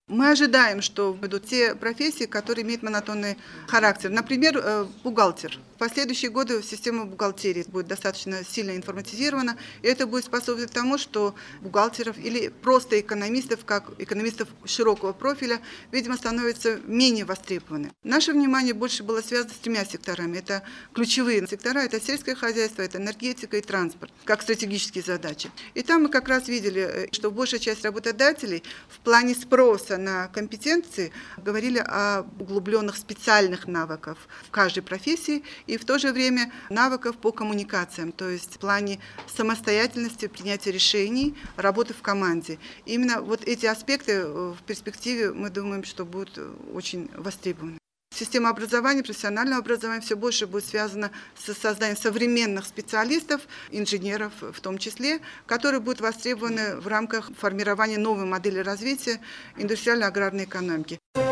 Мы ожидаем, что будут те профессии, которые имеют монотонный характер. Например, бухгалтер. В последующие годы система бухгалтерии будет достаточно сильно информатизирована, и это будет способствовать тому, что бухгалтеров или просто экономистов, как экономистов широкого профиля, видимо, становятся менее востребованы. Наше внимание больше было связано с тремя секторами. Это ключевые сектора, это сельское хозяйство, это энергетика и транспорт, как стратегические задачи. И там мы как раз видели, что большая часть работодателей в плане спроса на компетенции говорили о углубленных специальных навыках в каждой профессии и в то же время навыков по коммуникациям, то есть в плане самостоятельности, принятия решений, работы в команде. И именно вот эти аспекты в перспективе, мы думаем, что будут очень востребованы. Система образования, профессионального образования все больше будет связана с созданием современных специалистов, инженеров в том числе, которые будут востребованы в рамках формирования новой модели развития индустриально-аграрной экономики.